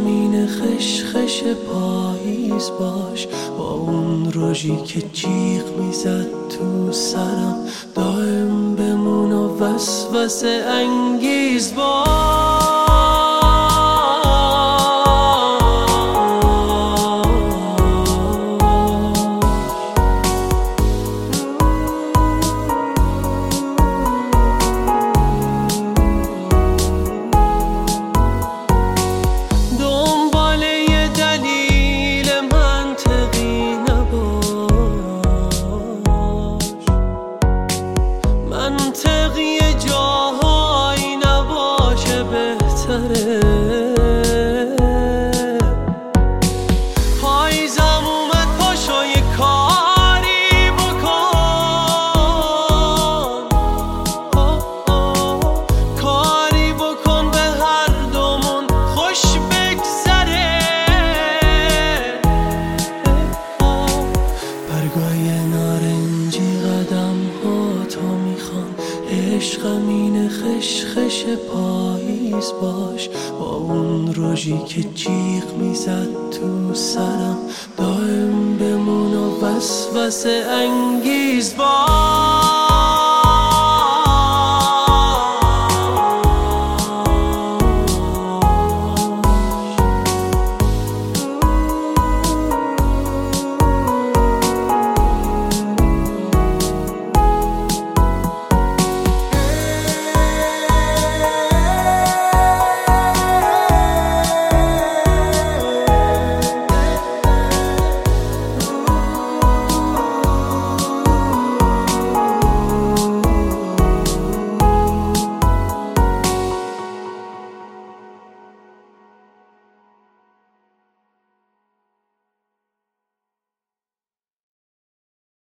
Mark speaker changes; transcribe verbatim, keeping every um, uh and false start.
Speaker 1: عشقمین خش خش پاییز باش، با اون روژی که جیغ میزد تو سرم، دائم بمون و وسوسه انگیز باش. منطقی جاهایی نباشه بهتره، پاییزم اومد پاشو یه کاری بکن، کاری بکن به هر دومون خوش بگذره. برگای نارنجی قدم ها تو میخوان، عشقمین خش خش پاییز باش، با اون روژی که جیغ میزد تو سرم، دائم بمون و وسوسه انگیز باش.